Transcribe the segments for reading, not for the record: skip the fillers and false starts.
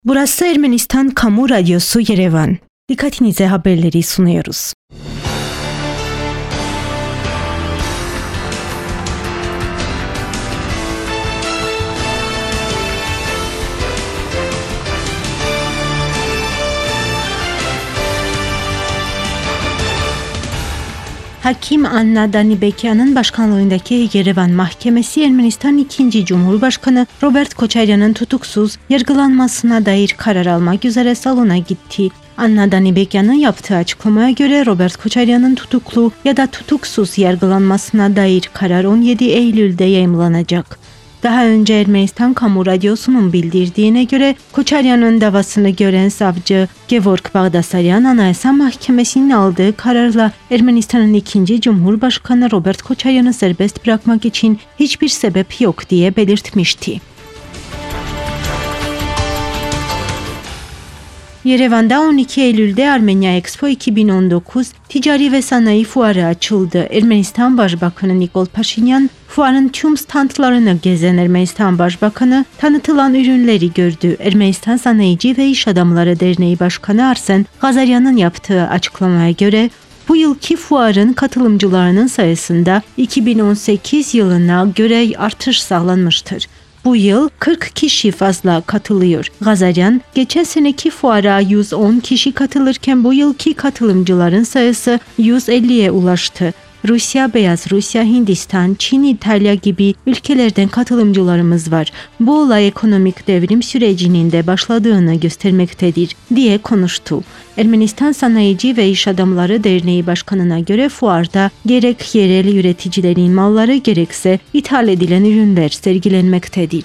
Burası Ermenistan Kamu Radyosu Yerevan. Dikkatinize haberleri sunuyoruz. Hakim Anna Danibekyan'ın başkanlığındaki Yerevan Mahkemesi Ermenistan 2. Cumhurbaşkanı Robert Koçaryan'ın tutuksuz yargılanmasına dair karar almak üzere salona gitti. Anna Danibekyan'ın yaptığı açıklamaya göre Robert Koçaryan'ın tutuklu ya da tutuksuz yargılanmasına dair karar 17 Eylül'de yayımlanacak. Daha önce Ermenistan Kamu Radyosu'nun bildirdiğine göre Koçaryan'ın davasını gören savcı Gevorg Bagdasaryan Anayasa Mahkemesi'nin aldığı kararla Ermenistan'ın 2. Cumhurbaşkanı Robert Koçaryan'ı serbest bırakmak için hiçbir sebep yok diye belirtmişti. Yerevan'da 12 Eylül'de Armenya Expo 2019 Ticari ve Sanayi Fuarı açıldı. Ermenistan Başbakanı Nikol Paşinyan, fuarın tüm standlarını gezen Ermenistan Başbakanı tanıtılan ürünleri gördü. Ermenistan Sanayici ve İş Adamları Derneği Başkanı Arsen Gazaryan'ın yaptığı açıklamaya göre bu yılki fuarın katılımcılarının sayısında 2018 yılına göre artış sağlanmıştır. Bu yıl 40 kişi fazla katılıyor. Gazaryan, geçen seneki fuara 110 kişi katılırken bu yılki katılımcıların sayısı 150'ye ulaştı. Rusya, Beyaz Rusya, Hindistan, Çin, İtalya gibi ülkelerden katılımcılarımız var. Bu olay ekonomik devrim sürecinin de başladığını göstermektedir, diye konuştu. Ermenistan Sanayici ve İş Adamları Derneği Başkanı'na göre fuarda gerek yerel üreticilerin malları gerekse ithal edilen ürünler sergilenmektedir.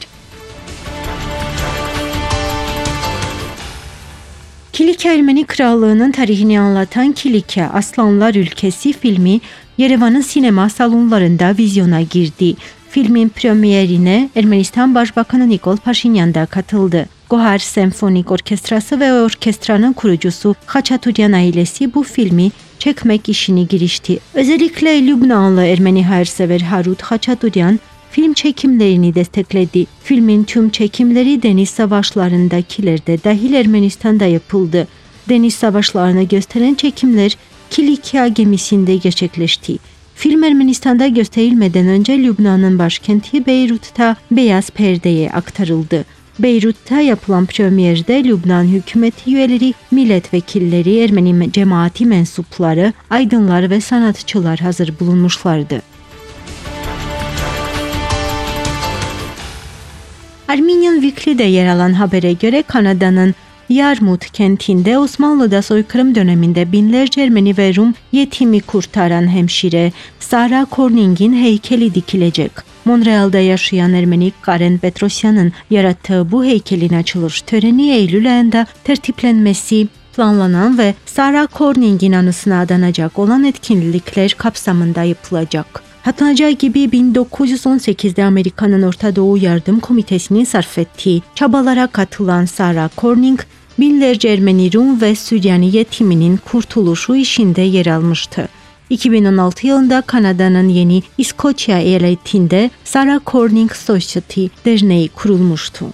Kilikya Ermeni Krallığı'nın tarihini anlatan Kilikya Aslanlar Ülkesi filmi Yerevan'ın sinema salonlarında vizyona girdi. Filmin premierine Ermenistan Başbakanı Nikol Paşinyan da katıldı. Gohar Senfonik Orkestrası ve orkestranın kurucusu Haçaturyan ailesi bu filmi çekmek işine girişti. Özellikle Lübnanlı Ermeni hayırsever Harut Haçaturyan film çekimlerini destekledi. Filmin tüm çekimleri deniz savaşlarındakiler de dahil Ermenistan'da yapıldı. Deniz savaşlarını gösteren çekimler Kilikya gemisinde gerçekleşti. Film Ermenistan'da gösterilmeden önce Lübnan'ın başkenti Beyrut'ta beyaz perdeye aktarıldı. Beyrut'ta yapılan premierde Lübnan hükümeti üyeleri, milletvekilleri, Ermeni cemaati mensupları, aydınlar ve sanatçılar hazır bulunmuşlardı. Armenian Weekly'de yer alan habere göre Kanada'nın Yarmut kentinde Osmanlı'da soykırım döneminde binlerce Ermeni ve Rum yetimi kurtaran hemşire Sarah Corning'in heykeli dikilecek. Montreal'da yaşayan Ermeni Karen Petrosyan'ın yarattığı bu heykelin açılış töreni Eylül ayında tertiplenmesi planlanan ve Sarah Corning'in anısına adanacak olan etkinlikler kapsamında yapılacak. Hatırlanacağı gibi 1918'de Amerika'nın Orta Doğu Yardım Komitesi'nin sarf ettiği çabalara katılan Sarah Corning, binlerce Ermeni, Rum ve Süryani yetiminin kurtuluşu işinde yer almıştı. 2016 yılında Kanada'nın yeni İskoçya eyaletinde Sarah Corning Society derneği kurulmuştu.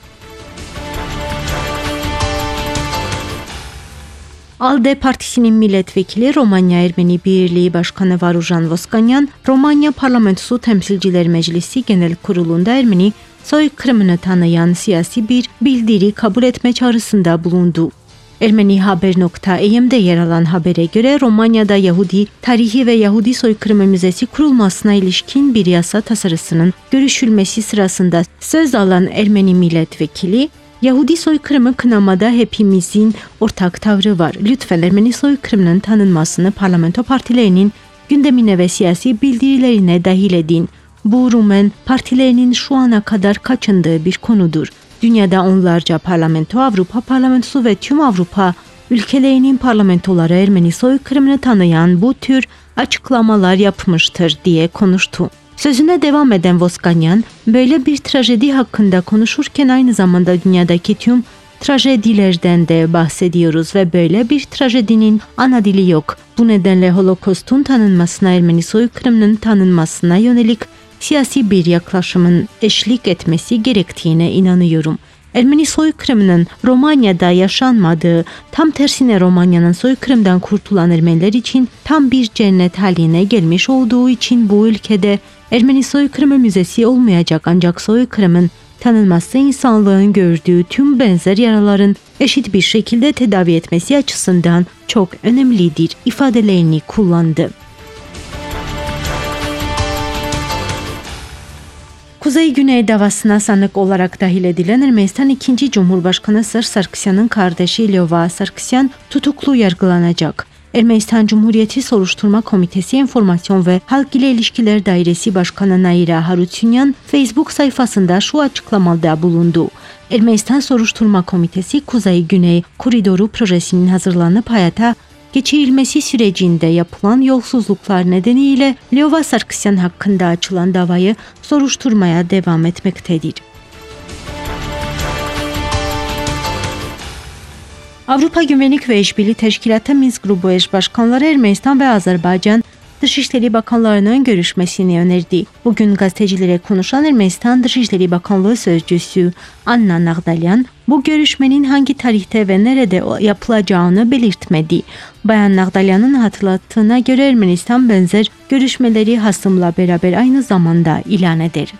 ALDE Partisi'nin milletvekili Romanya Ermeni Birliği Başkanı Varujan Voskanyan, Romanya Parlamentosu Temsilciler Meclisi Genel Kurulu'nda Ermeni soykırımını tanıyan siyasi bir bildiri kabul etme çağrısında bulundu. Ermenihaber.em'de yer alan habere göre Romanya'da Yahudi tarihi ve Yahudi soykırımı müzesi kurulmasına ilişkin bir yasa tasarısının görüşülmesi sırasında söz alan Ermeni milletvekili, Yahudi soykırımı kınamada hepimizin ortak tavrı var. Lütfen Ermeni soykırımının tanınmasını parlamento partilerinin gündemine ve siyasi bildirilerine dahil edin. Bu Rumen partilerinin şu ana kadar kaçındığı bir konudur. Dünyada onlarca parlamento, Avrupa Parlamentosu ve tüm Avrupa ülkelerinin parlamentoları Ermeni soykırımını tanıyan bu tür açıklamalar yapmıştır diye konuştu. Sözüne devam eden Voskanyan, böyle bir trajedi hakkında konuşurken aynı zamanda dünyadaki tüm trajedilerden de bahsediyoruz ve böyle bir trajedinin ana dili yok. Bu nedenle Holokost'un tanınmasına, Ermeni soykırımının tanınmasına yönelik siyasi bir yaklaşımın eşlik etmesi gerektiğine inanıyorum. Ermeni soykırımının Romanya'da yaşanmadığı, tam tersine Romanya'nın soykırımdan kurtulan Ermeniler için tam bir cennet haline gelmiş olduğu için bu ülkede Ermeni soykırımı müzesi olmayacak, ancak soykırımın tanınması insanlığın gördüğü tüm benzer yaraların eşit bir şekilde tedavi etmesi açısından çok önemlidir ifadelerini kullandı. Kuzey-Güney davasına sanık olarak dahil edilen Ermenistan 2. Cumhurbaşkanı Serj Sarkisyan'ın kardeşi Lyova Sarkisyan tutuklu yargılanacak. Ermenistan Cumhuriyeti Soruşturma Komitesi Enformasyon ve Halk ile İlişkiler Dairesi Başkanı Naira Harutyunyan Facebook sayfasında şu açıklamada bulundu. Ermenistan Soruşturma Komitesi Kuzey-Güney Koridoru projesinin hazırlanıp hayata geçirilmesi sürecinde yapılan yolsuzluklar nedeniyle Lyova Sarkisyan hakkında açılan davayı soruşturmaya devam etmektedir. Avrupa Güvenlik ve İşbirliği Teşkilatı Minsk Grubu eş başkanları Ermenistan ve Azerbaycan Dışişleri Bakanlarının görüşmesini önerdi. Bugün gazetecilere konuşan Ermenistan Dışişleri Bakanlığı Sözcüsü Anna Nağdalyan, bu görüşmenin hangi tarihte ve nerede yapılacağını belirtmedi. Bayan Nağdalyan'ın hatırlattığına göre Ermenistan benzer görüşmeleri hasımla beraber aynı zamanda ilan eder.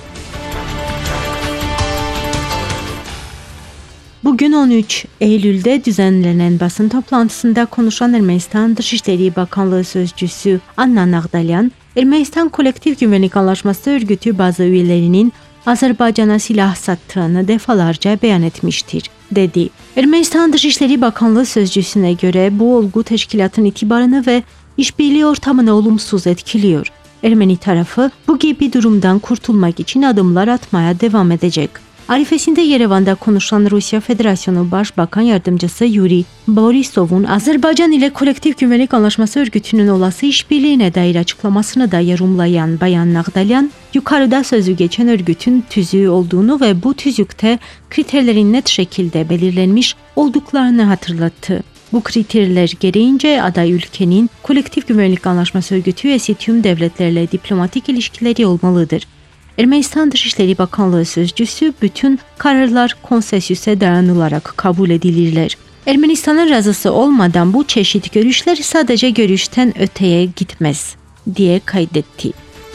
Bugün 13 Eylül'de düzenlenen basın toplantısında konuşan Ermenistan Dışişleri Bakanlığı Sözcüsü Anna Nağdalyan, Ermenistan Kolektif Güvenlik Anlaşması örgütü bazı üyelerinin Azerbaycan'a silah sattığını defalarca beyan etmiştir, dedi. Ermenistan Dışişleri Bakanlığı Sözcüsüne göre bu olgu teşkilatın itibarını ve işbirliği ortamını olumsuz etkiliyor. Ermeni tarafı bu gibi durumdan kurtulmak için adımlar atmaya devam edecek. Arifesinde Yerevan'da konuşan Rusya Federasyonu Başbakan Yardımcısı Yuri Borisov'un Azerbaycan ile Kolektif Güvenlik Anlaşması örgütünün olası işbirliğine dair açıklamasını da yorumlayan Bayan Nağdalyan, yukarıda sözü geçen örgütün tüzüğü olduğunu ve bu tüzükte kriterlerin net şekilde belirlenmiş olduklarını hatırlattı. Bu kriterler gereğince aday ülkenin Kolektif Güvenlik Anlaşması örgütü üyesi tüm devletlerle diplomatik ilişkileri olmalıdır. Ermenistan Dışişleri Bakanlığı Sözcüsü, bütün kararlar konsensüse dayanılarak kabul edilirler. Ermenistan'ın razısı olmadan bu çeşit görüşler sadece görüşten öteye gitmez, diye kaydetti.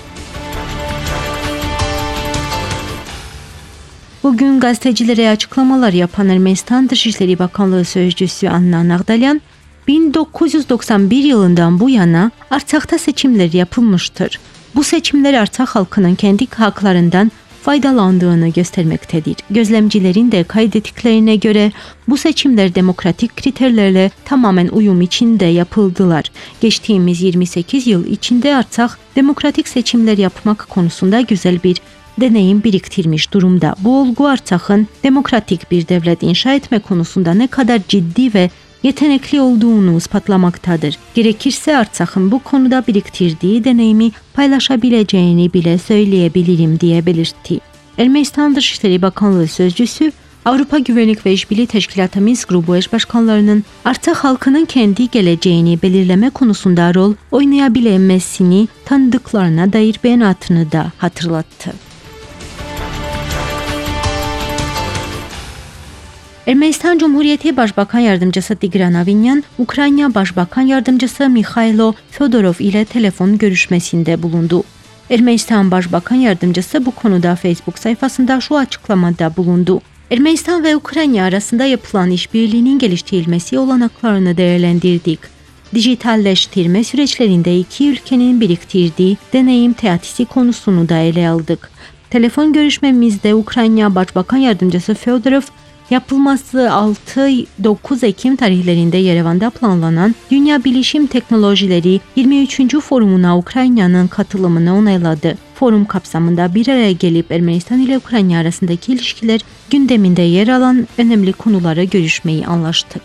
Bugün gazetecilere açıklamalar yapan Ermenistan Dışişleri Bakanlığı Sözcüsü Anna Nağdalyan, 1991 yılından bu yana Artsak'ta seçimler yapılmıştır. Bu seçimler Artsakh halkının kendi haklarından faydalandığını göstermektedir. Gözlemcilerin de kaydettiklerine göre bu seçimler demokratik kriterlerle tamamen uyum içinde yapıldılar. Geçtiğimiz 28 yıl içinde Artsakh demokratik seçimler yapmak konusunda güzel bir deneyim biriktirmiş durumda. Bu olgu Artsakh'ın demokratik bir devlet inşa etme konusunda ne kadar ciddi ve yetenekli olduğunu ispatlamaktadır. Gerekirse Artsakh'ın bu konuda biriktirdiği deneyimi paylaşabileceğini bile söyleyebilirim, diye belirtti. Ermenistan Dışişleri Bakanlığı Sözcüsü, Avrupa Güvenlik ve İşbirliği Teşkilatı Minsk Grubu eş başkanlarının Artsakh halkının kendi geleceğini belirleme konusunda rol oynayabilmesini tanıdıklarına dair beyanatını da hatırlattı. Ermenistan Cumhuriyeti Başbakan Yardımcısı Tigran Avinyan, Ukrayna Başbakan Yardımcısı Mikhailo Fedorov ile telefon görüşmesinde bulundu. Ermenistan Başbakan Yardımcısı bu konuda Facebook sayfasında şu açıklamada bulundu. Ermenistan ve Ukrayna arasında yapılan işbirliğinin geliştirilmesi olanaklarını değerlendirdik. Dijitalleştirme süreçlerinde iki ülkenin biriktirdiği deneyim teatisi konusunu da ele aldık. Telefon görüşmemizde Ukrayna Başbakan Yardımcısı Fedorov, yapılması 6-9 Ekim tarihlerinde Yerevan'da planlanan Dünya Bilişim Teknolojileri 23. Forumuna Ukrayna'nın katılımını onayladı. Forum kapsamında bir araya gelip Ermenistan ile Ukrayna arasındaki ilişkiler gündeminde yer alan önemli konuları görüşmeyi anlaştık.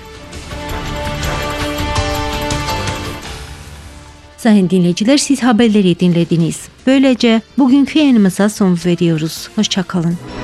Sayın dinleyiciler, siz haberleri dinlediniz. Böylece bugünkü yayınımıza son veriyoruz. Hoşça kalın.